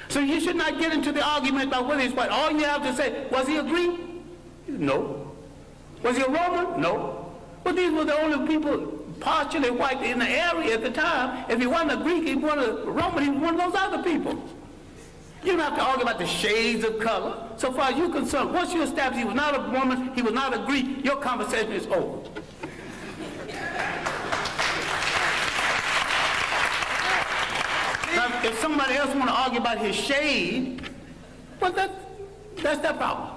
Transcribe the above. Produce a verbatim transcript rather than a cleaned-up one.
So you should not get into the argument about whether he's white. All you have to say, was he a Greek? No. Was he a Roman? No. But these were the only people partially white in the area at the time. If he wasn't a Greek, he wasn't a Roman, he was one of those other people. You don't have to argue about the shades of color. So far as you're concerned, once you establish he was not a Roman, he was not a Greek, your conversation is over. Now, if somebody else want to argue about his shade, well, that, that's their problem.